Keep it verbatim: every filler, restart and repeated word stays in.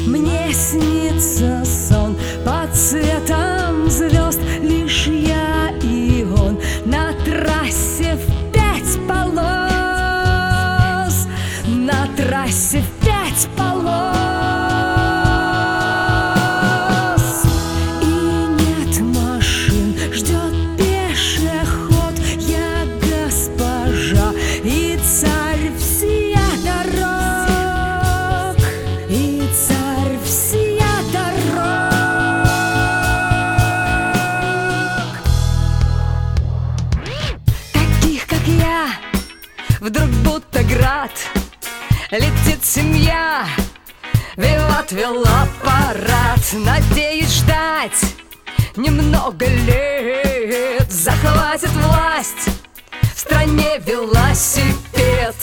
Мне снится сон под цветом звезд, лишь я и он на трассе в пять полос, на трассе в пять полос. И нет машин, ждет пешеход, я госпожа и царь всея дорог, и царь всея дорог. Таких, как я, вдруг будто град, летит семья, виват велопарад. Надеюсь ждать немного лет, захватит власть в стране велосипед.